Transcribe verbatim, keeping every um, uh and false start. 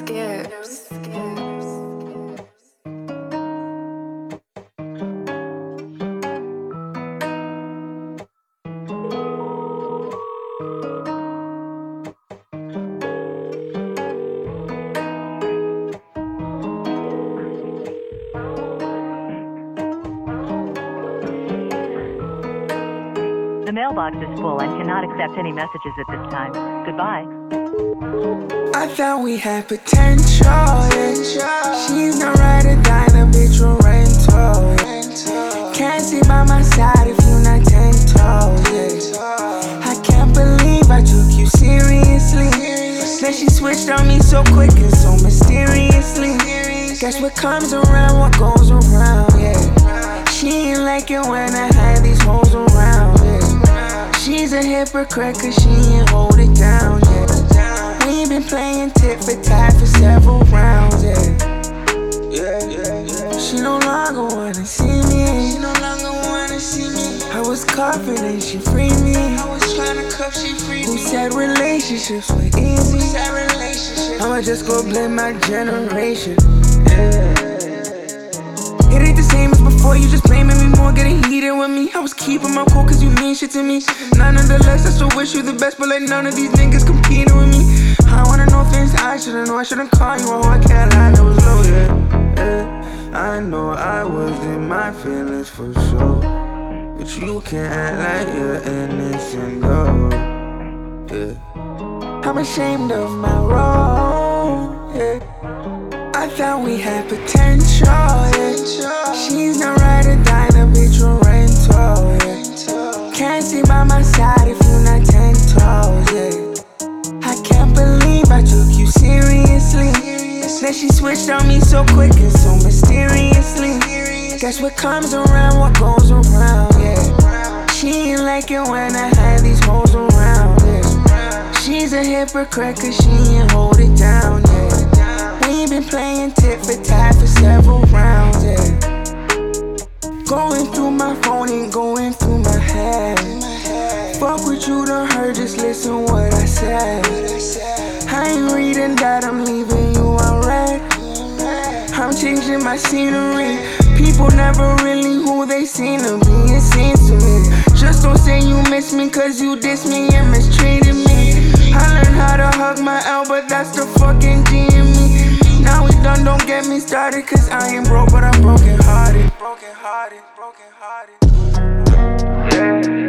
skips. The mailbox is full and cannot accept any messages at this time. Goodbye. I thought we had potential, yeah. She's not right or die, the bitch will rental, yeah. Can't stay by my side if you're not ten toes, yeah. I can't believe I took you seriously. Then she switched on me so quick and so mysteriously. Guess what comes around, what goes around, yeah. She ain't like it when I had these hoes around, yeah. She's a hypocrite cause she ain't hold it down, yeah. We been playing tit for tat for several rounds, yeah. Yeah, yeah, yeah. She no longer wanna see me. She no longer wanna see me. I was confident she freed me. I was tryna cuff, she freed me. Who said relationships were easy? Who said relationships? I'ma just go blame my generation. Yeah. It ain't the same as before, you just blaming me more, getting heated with me. I was keeping my cool cause you mean shit to me. Nonetheless, I still wish you the best, but like none of these niggas competing with me. I wanna know things I shouldn't know, I shouldn't call you a hoe, I can't lie, that was loaded. Yeah, I know I was in my feelings for sure, but you can't act like you're innocent though. Yeah, I'm ashamed of my role, yeah. I thought we had potential, yeah. She's not right or die, the bitch will rental, yeah. Can't stay by my side if you're not ten toes, yeah. I can't believe I took you seriously. Then she switched on me so quick and so mysteriously. Guess what comes around, what goes around, yeah. She ain't like it when I had these hoes around, yeah. She's a hypocrite cause she ain't hold it down, yeah. We been playing tit for tat for several rounds, yeah. Going through my phone and going through my head. Fuck what you done heard, just listen what I said. I ain't reading that, I'm leaving you unread. I'm changing my scenery. People never really who they seem to be, it seems to me. Just don't say you miss me cause you diss me and mistreated me. I learned how to hug my L, but that's the fucking G in me. Now we done, don't get me started cause I ain't broke but I'm broken hearted. Broken hearted, broken hearted. Yeah.